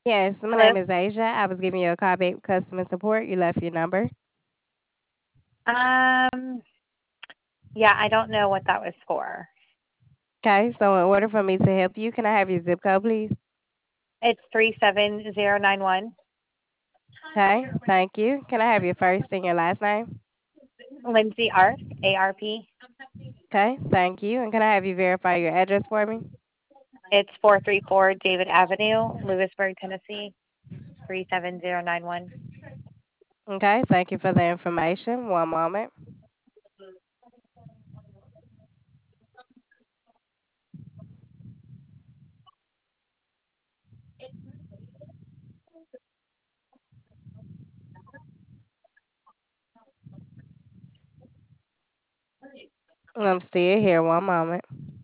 Yes, my Hello? name is Asia. I was giving you a call back customer support. You left your number. Um, yeah, I don't know what that was for. Okay, so in order for me to help you, can I have your zip code, please? It's 37091. Okay, thank you. Can I have your first and your last name? Lindsay Arp, ARP. Okay, thank you. And can I have you verify your address for me? It's 434 David Avenue, Lewisburg, Tennessee, 37091. Okay, thank you for the information. One moment. I'm still here. One moment.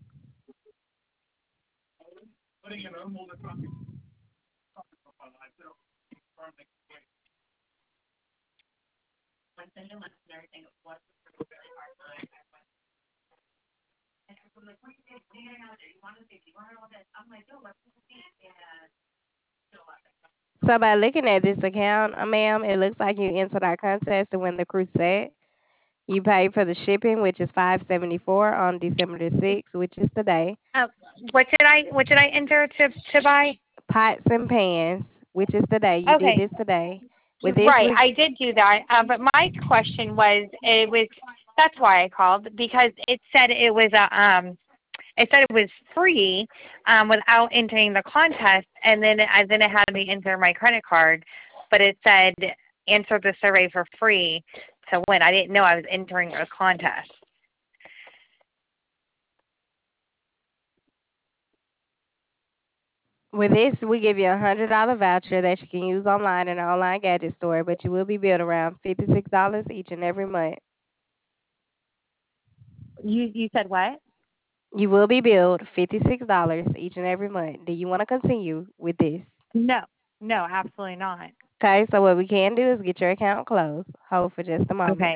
So by looking at this account, ma'am, it looks like you entered our contest to win the Crusade. You paid for the shipping, which is $574 on December the 6th, which is today. Uh, what did I enter to buy? Pots and pans, which is today. You did Okay, this today. With this, right, we I did do that. But my question was, it was that's why I called because it said it was free without entering the contest, and then it had me enter my credit card, but it said answer the survey for free to win. I didn't know I was entering a contest. with this, we give you $100 voucher that you can use online in our online gadget store, but you will be billed around $56 each and every month. You said what? You will be billed $56 each and every month. Do you want to continue with this? No, no, absolutely not. Okay, so what we can do is get your account closed. Hold for just a moment. Okay.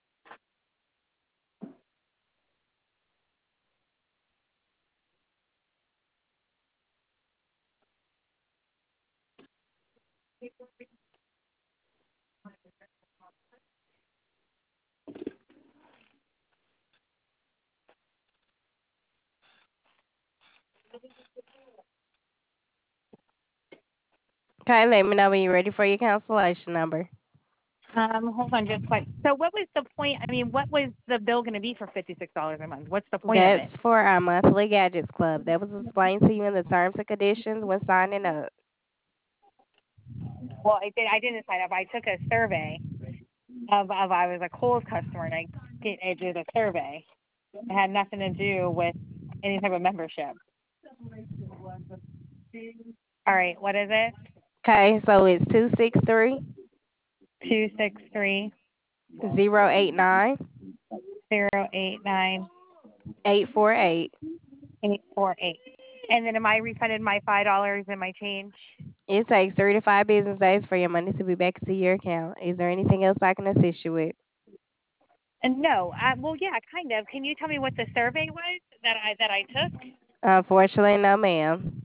Okay, let me know when you're ready for your cancellation number. Hold on just quick. So what was the point? I mean, what was the bill going to be for $56 a month? What's the point of it? That's for our monthly gadgets club. That was explained to you in the terms and conditions when signing up. Well, I didn't sign up. I took a survey of I was a Kohl's customer, and I did a survey. It had nothing to do with any type of membership. All right, what is it? Okay, so it's 263 263 089 089 848. 848. And then am I refunded my $5 and my change? It takes 3 to 5 business days for your money to be back to your account. Is there anything else I can assist you with? And no, well, yeah, kind of. Can you tell me what the survey was that I took? Unfortunately, no, ma'am.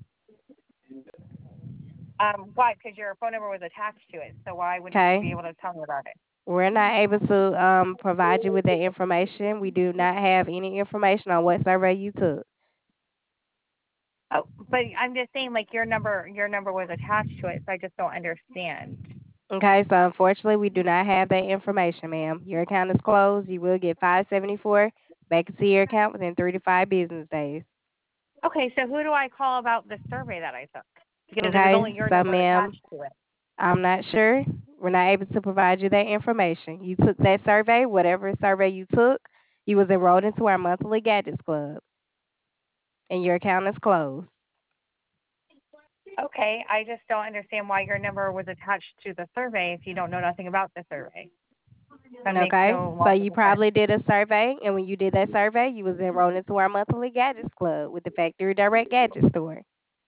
Why? Because your phone number was attached to it. So why wouldn't you be Okay. able to tell me about it? We're not able to provide you with that information. We do not have any information on what survey you took. Oh, but I'm just saying, like your number was attached to it, so I just don't understand. Okay, so unfortunately, we do not have that information, ma'am. Your account is closed. You will get 574 back into your account within 3 to 5 business days. Okay, so who do I call about the survey that I took? Because it was Okay, only your so number ma'am, attached to it. I'm not sure. We're not able to provide you that information. You took that survey, whatever survey you took, you was enrolled into our monthly gadgets club, and your account is closed. Okay, I just don't understand why your number was attached to the survey if you don't know nothing about the survey. That makes Okay, no so you logical sense. probably did a survey, and when you did that survey, you was enrolled into our monthly gadgets club with the Factory Direct Gadget Store.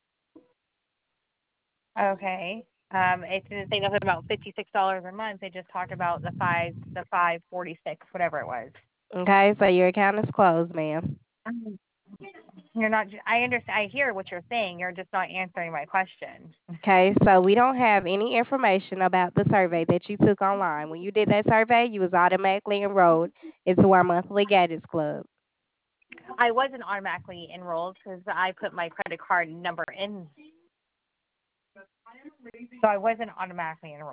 Okay. It didn't say nothing about $56 a month. It just talked about the 546, whatever it was. Okay, so your account is closed, ma'am. You're not. I understand. I hear what you're saying. You're just not answering my question. Okay, so we don't have any information about the survey that you took online. When you did that survey, you was automatically enrolled into our monthly gadgets club. I wasn't automatically enrolled because I put my credit card number in, so I wasn't automatically enrolled.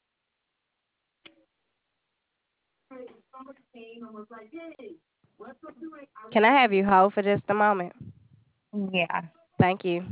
Can I have you hold for just a moment? Yeah. Thank you.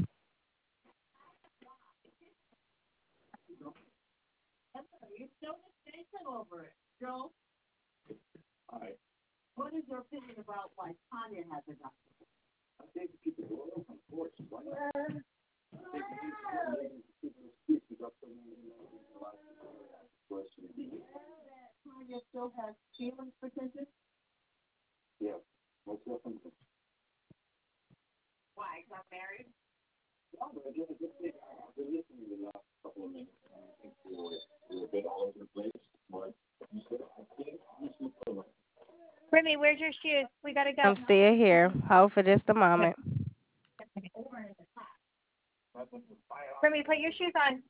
Remy, where's your shoes? We gotta go. I'm still here. Hold for just a Okay. moment. Remy, put your shoes on.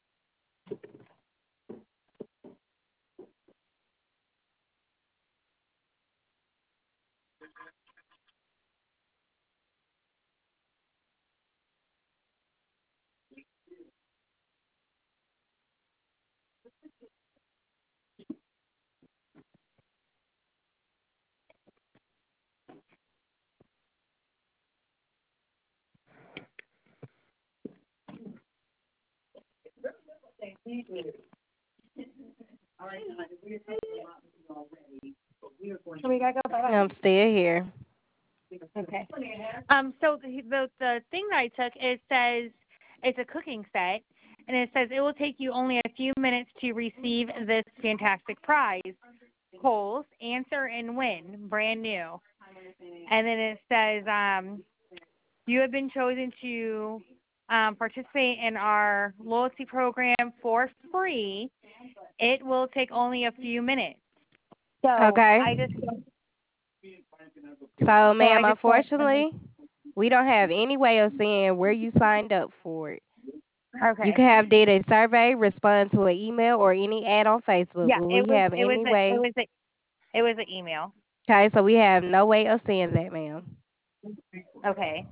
We gotta go. Bye bye. I'm still here. Okay. So the thing that I took, it says it's a cooking set, and it says it will take you only a few minutes to receive this fantastic prize. Polls, answer and win, brand new. And then it says you have been chosen to participate in our loyalty program for free. It will take only a few minutes. So Okay. I just So, so I ma'am, just went. unfortunately, we don't have any way of seeing where you signed up for it. You Okay. could have did a survey, respond to an email, or any ad on Facebook, Yeah, but we have any way. it was an email. Okay, so we have no way of seeing that, ma'am. Okay.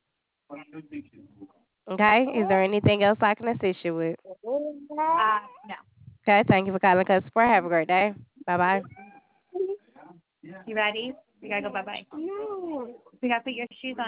Okay, is there anything else I can assist you with? No. Okay, thank you for calling Customer Support. Have a great day. Bye bye. You ready? We gotta go. Bye bye. We gotta put your shoes on.